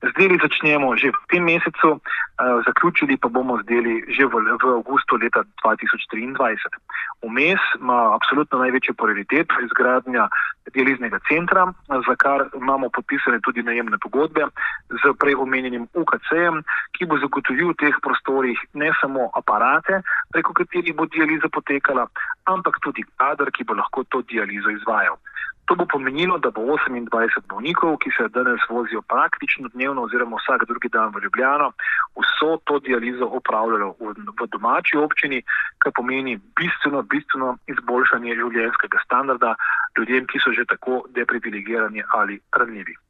Z deli začnemo že v tem mesecu, zaključili pa bomo z deli že v avgustu leta 2023. Vmes ima absolutno največjo prioriteto izgradnja dializnega centra, za kar imamo podpisane tudi najemne pogodbe z prej omenjenim UKC-jem, ki bo zagotovil v teh prostorih ne samo aparate, preko katerih bo dializa potekala, ampak tudi kader, ki bo lahko to dializo izvajal. To bo pomenilo, da bo 28 bolnikov, ki se danes vozijo praktično dnevno oziroma vsak drugi dan v Ljubljano, vso to dializo opravljalo v domači občini, kar pomeni bistveno izboljšanje življenjskega standarda ljudem, ki so že tako deprivilegirani ali ranljivi.